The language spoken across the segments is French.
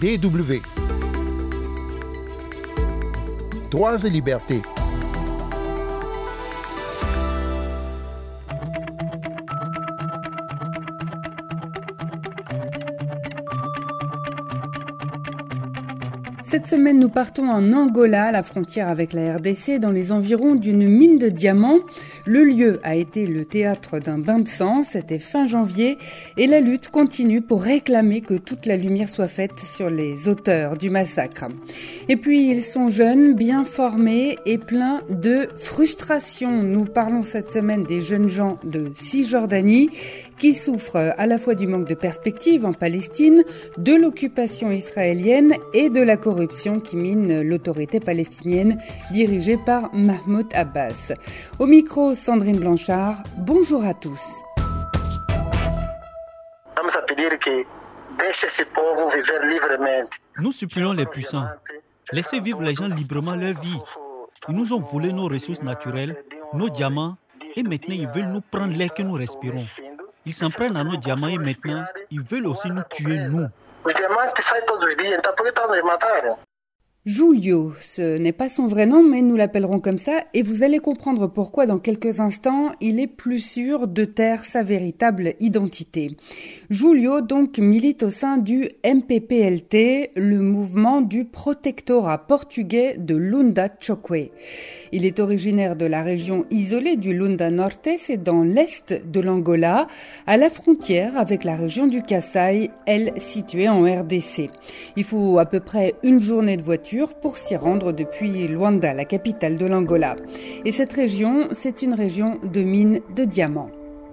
DW. Droits et libertés. Cette semaine, nous partons en Angola, à la frontière avec la RDC, dans les environs d'une mine de diamants. Le lieu a été le théâtre d'un bain de sang, c'était fin janvier, et la lutte continue pour réclamer que toute la lumière soit faite sur les auteurs du massacre. Et puis, ils sont jeunes, bien formés et pleins de frustration. Nous parlons cette semaine des jeunes gens de Cisjordanie qui souffrent à la fois du manque de perspective en Palestine, de l'occupation israélienne et de la corruption qui mine l'autorité palestinienne dirigée par Mahmoud Abbas. Au micro, Sandrine Blanchard, bonjour à tous. Nous supplions les puissants, laissez vivre les gens librement leur vie. Ils nous ont volé nos ressources naturelles, nos diamants, et maintenant ils veulent nous prendre l'air que nous respirons. Ils s'en prennent à nos diamants et maintenant, ils veulent aussi nous tuer, nous. Julio, ce n'est pas son vrai nom, mais nous l'appellerons comme ça, et vous allez comprendre pourquoi dans quelques instants, il est plus sûr de taire sa véritable identité. Julio, donc, milite au sein du MPPLT, le mouvement du protectorat portugais de Lunda Chokwe. Il est originaire de la région isolée du Lunda Norte, c'est dans l'est de l'Angola, à la frontière avec la région du Kasaï, elle située en RDC. Il faut à peu près une journée de voiture pour s'y rendre depuis Luanda, la capitale de l'Angola. Et cette région, c'est une région de mines de diamants.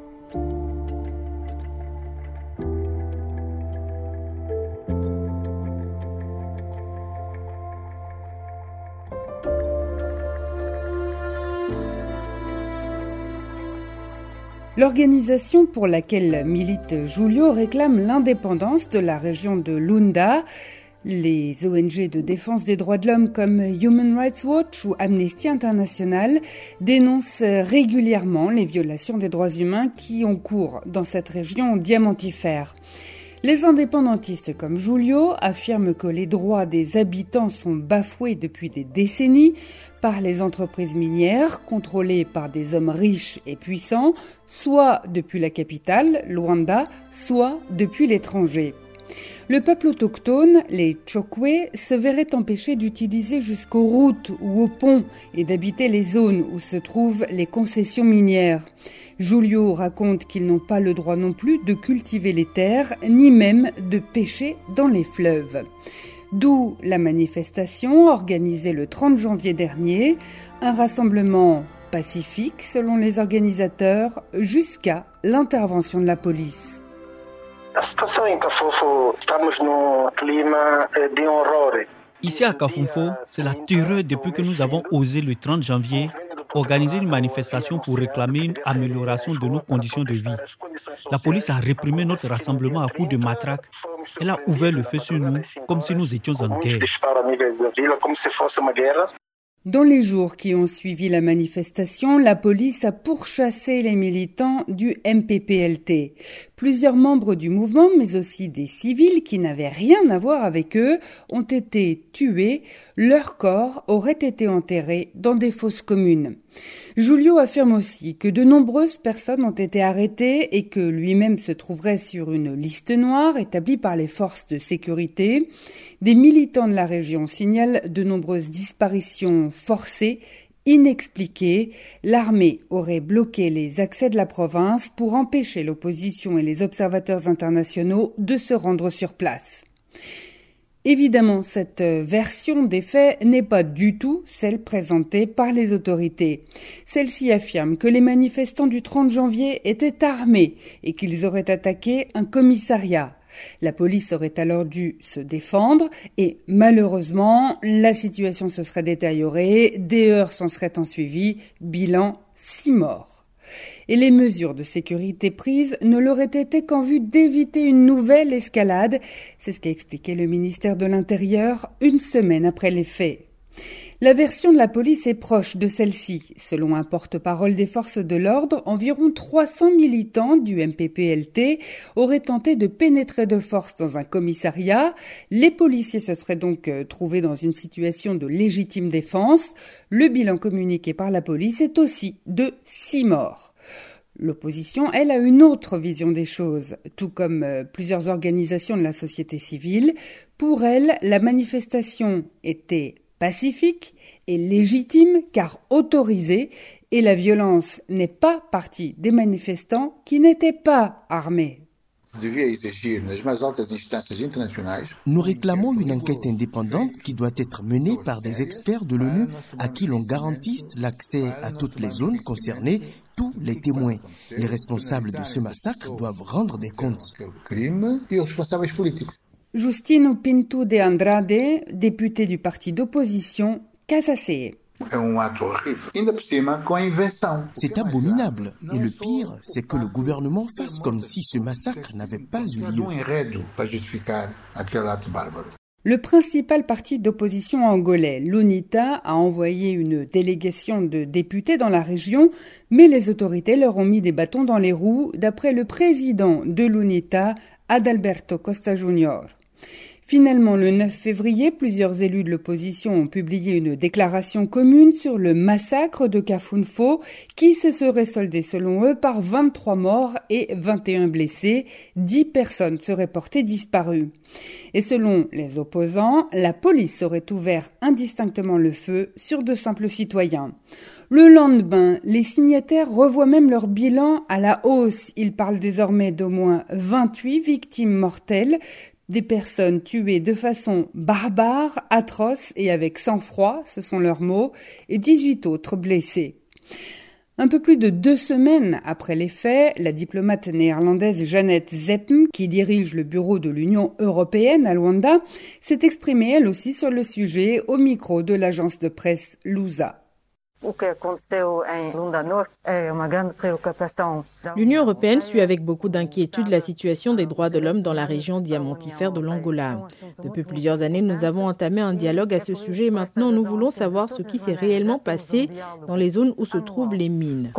L'organisation pour laquelle milite Julio réclame l'indépendance de la région de Lunda. Les ONG de défense des droits de l'homme comme Human Rights Watch ou Amnesty International dénoncent régulièrement les violations des droits humains qui ont cours dans cette région diamantifère. Les indépendantistes comme Julio affirment que les droits des habitants sont bafoués depuis des décennies par les entreprises minières contrôlées par des hommes riches et puissants, soit depuis la capitale, Luanda, soit depuis l'étranger. Le peuple autochtone, les Chokwe, se verrait empêché d'utiliser jusqu'aux routes ou aux ponts et d'habiter les zones où se trouvent les concessions minières. Julio raconte qu'ils n'ont pas le droit non plus de cultiver les terres, ni même de pêcher dans les fleuves. D'où la manifestation organisée le 30 janvier dernier, un rassemblement pacifique selon les organisateurs, jusqu'à l'intervention de la police. Ici à Kafunfo, c'est la terreur depuis que nous avons osé le 30 janvier organiser une manifestation pour réclamer une amélioration de nos conditions de vie. La police a réprimé notre rassemblement à coups de matraque. Elle a ouvert le feu sur nous comme si nous étions en guerre. Dans les jours qui ont suivi la manifestation, la police a pourchassé les militants du MPPLT. Plusieurs membres du mouvement, mais aussi des civils qui n'avaient rien à voir avec eux, ont été tués. Leurs corps auraient été enterrés dans des fosses communes. Julio affirme aussi que de nombreuses personnes ont été arrêtées et que lui-même se trouverait sur une liste noire établie par les forces de sécurité. Des militants de la région signalent de nombreuses disparitions forcées, inexpliquées. L'armée aurait bloqué les accès de la province pour empêcher l'opposition et les observateurs internationaux de se rendre sur place. Évidemment, cette version des faits n'est pas du tout celle présentée par les autorités. Celle-ci affirme que les manifestants du 30 janvier étaient armés et qu'ils auraient attaqué un commissariat. La police aurait alors dû se défendre et malheureusement, la situation se serait détériorée, des heurts s'en seraient ensuivis, bilan 6 morts. Et les mesures de sécurité prises ne l'auraient été qu'en vue d'éviter une nouvelle escalade. C'est ce qu'a expliqué le ministère de l'Intérieur une semaine après les faits. La version de la police est proche de celle-ci. Selon un porte-parole des forces de l'ordre, environ 300 militants du MPPLT auraient tenté de pénétrer de force dans un commissariat. Les policiers se seraient donc trouvés dans une situation de légitime défense. Le bilan communiqué par la police est aussi de 6 morts. L'opposition, elle, a une autre vision des choses, tout comme plusieurs organisations de la société civile. Pour elle, la manifestation était pacifique et légitime car autorisée et la violence n'est pas partie des manifestants qui n'étaient pas armés. Nous réclamons une enquête indépendante qui doit être menée par des experts de l'ONU à qui l'on garantisse l'accès à toutes les zones concernées, tous les témoins. Les responsables de ce massacre doivent rendre des comptes. Justino Pinto de Andrade, député du parti d'opposition, Casacé. C'est abominable. Et le pire, c'est que le gouvernement fasse comme si ce massacre n'avait pas eu lieu. Le principal parti d'opposition angolais, l'UNITA, a envoyé une délégation de députés dans la région, mais les autorités leur ont mis des bâtons dans les roues, d'après le président de l'UNITA, Adalberto Costa Junior. Finalement, le 9 février, plusieurs élus de l'opposition ont publié une déclaration commune sur le massacre de Kafunfo qui se serait soldé selon eux par 23 morts et 21 blessés. 10 personnes seraient portées disparues. Et selon les opposants, la police aurait ouvert indistinctement le feu sur de simples citoyens. Le lendemain, les signataires revoient même leur bilan à la hausse. Ils parlent désormais d'au moins 28 victimes mortelles, des personnes tuées de façon barbare, atroce et avec sang-froid, ce sont leurs mots, et 18 autres blessés. Un peu plus de 2 semaines après les faits, la diplomate néerlandaise Jeannette Zeppen, qui dirige le bureau de l'Union européenne à Luanda, s'est exprimée elle aussi sur le sujet au micro de l'agence de presse Lusa. L'Union européenne suit avec beaucoup d'inquiétude la situation des droits de l'homme dans la région diamantifère de l'Angola. Depuis plusieurs années, nous avons entamé un dialogue à ce sujet et maintenant nous voulons savoir ce qui s'est réellement passé dans les zones où se trouvent les mines.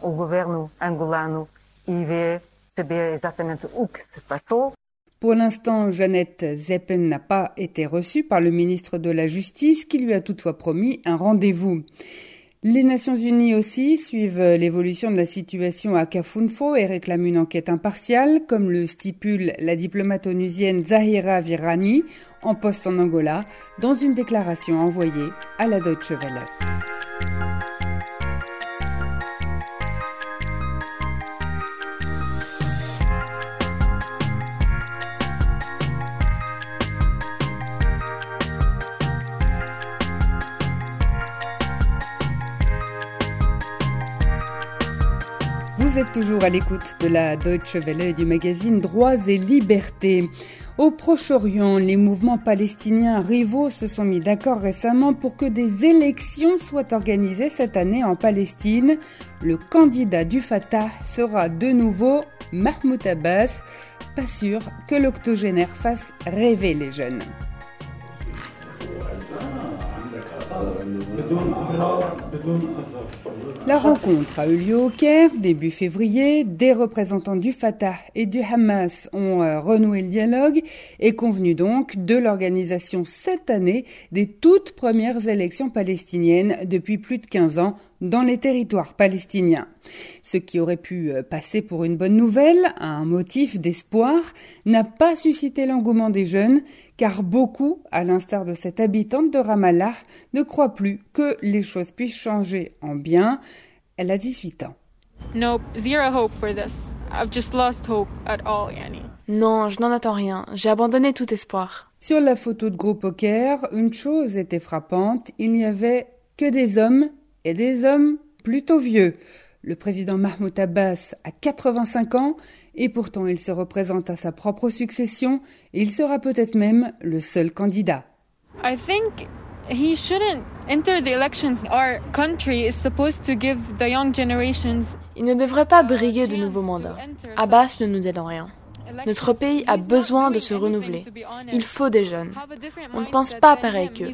Pour l'instant, Jeannette Zeppen n'a pas été reçue par le ministre de la Justice qui lui a toutefois promis un rendez-vous. Les Nations Unies aussi suivent l'évolution de la situation à Kafunfo et réclament une enquête impartiale, comme le stipule la diplomate onusienne Zahira Virani, en poste en Angola, dans une déclaration envoyée à la Deutsche Welle. Vous êtes toujours à l'écoute de la Deutsche Welle et du magazine Droits et Libertés. Au Proche-Orient, les mouvements palestiniens rivaux se sont mis d'accord récemment pour que des élections soient organisées cette année en Palestine. Le candidat du Fatah sera de nouveau Mahmoud Abbas. Pas sûr que l'octogénaire fasse rêver les jeunes. La rencontre a eu lieu au Caire début février. Des représentants du Fatah et du Hamas ont renoué le dialogue et convenu donc de l'organisation cette année des toutes premières élections palestiniennes depuis plus de 15 ans dans les territoires palestiniens. Ce qui aurait pu passer pour une bonne nouvelle, un motif d'espoir, n'a pas suscité l'engouement des jeunes, car beaucoup, à l'instar de cette habitante de Ramallah, ne croient plus que les choses puissent changer en bien. Elle a 18 ans. Nope, zero hope for this. I've just lost hope at all, Yani. Non, je n'en attends rien. J'ai abandonné tout espoir. Sur la photo de groupe au Caire, une chose était frappante, il n'y avait que des hommes, et des hommes plutôt vieux. Le président Mahmoud Abbas a 85 ans et pourtant il se représente à sa propre succession et il sera peut-être même le seul candidat. I think he shouldn't enter the elections. Our country is supposed to give the young generations. Il ne devrait pas briguer de nouveaux mandats. Abbas ne nous aide en rien. Notre pays a besoin de se renouveler. Il faut des jeunes. On ne pense pas pareil qu'eux.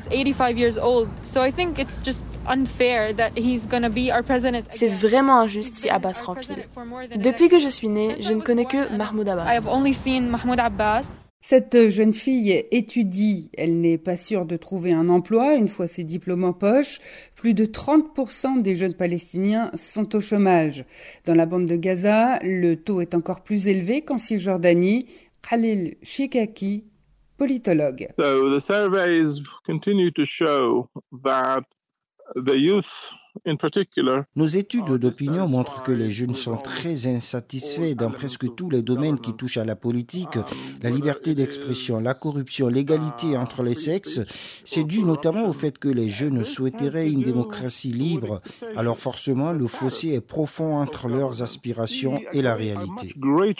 C'est vraiment injuste si Abbas rempile. Depuis que je suis née, je ne connais que Mahmoud Abbas. Cette jeune fille étudie, elle n'est pas sûre de trouver un emploi une fois ses diplômes en poche. Plus de 30% des jeunes Palestiniens sont au chômage. Dans la bande de Gaza, le taux est encore plus élevé qu'en Cisjordanie. Khalil Shikaki, politologue. So the surveys continue to show that the youth Nos études d'opinion montrent que les jeunes sont très insatisfaits dans presque tous les domaines qui touchent à la politique, la liberté d'expression, la corruption, l'égalité entre les sexes. C'est dû notamment au fait que les jeunes souhaiteraient une démocratie libre. Alors forcément, le fossé est profond entre leurs aspirations et la réalité.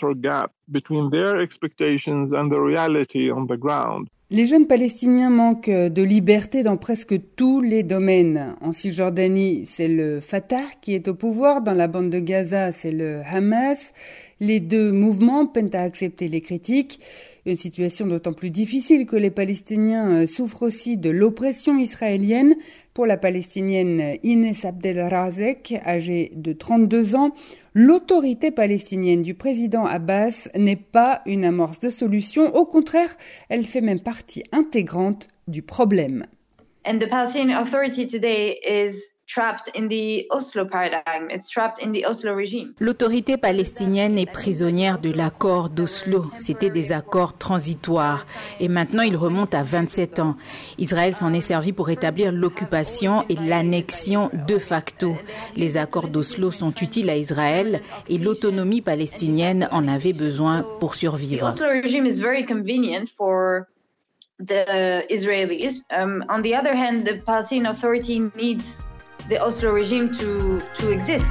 Les jeunes Palestiniens manquent de liberté dans presque tous les domaines. En Cisjordanie, c'est le Fatah qui est au pouvoir. Dans la bande de Gaza, c'est le Hamas. Les deux mouvements peinent à accepter les critiques. Une situation d'autant plus difficile que les Palestiniens souffrent aussi de l'oppression israélienne. Pour la Palestinienne Inès Abdelrazek, âgée de 32 ans, l'autorité palestinienne du président Abbas n'est pas une amorce de solution. Au contraire, elle fait même partie intégrante du problème. And the Palestinian Authority today is trapped in the Oslo paradigm. It's trapped in the Oslo regime. L'autorité palestinienne est prisonnière de l'accord d'Oslo. C'était des accords transitoires. Et maintenant, il remonte à 27 ans. Israël s'en est servi pour établir l'occupation et l'annexion de facto. Les accords d'Oslo sont utiles à Israël et l'autonomie palestinienne en avait besoin pour survivre. The Oslo regime is very convenient for the Israelis. On the other hand, the Palestinian Authority needs the Oslo regime to exist.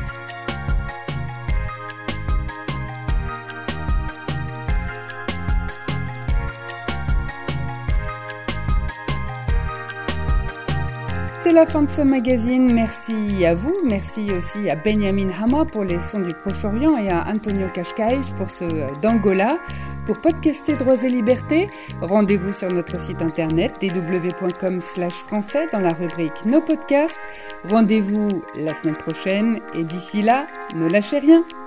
C'est la fin de ce magazine. Merci à vous. Merci aussi à Benjamin Hama pour les sons du Proche-Orient et à Antonio Cascais pour ceux d'Angola. Pour podcaster Droits et Libertés, rendez-vous sur notre site internet dw.com/français dans la rubrique Nos podcasts. Rendez-vous la semaine prochaine et d'ici là, ne lâchez rien.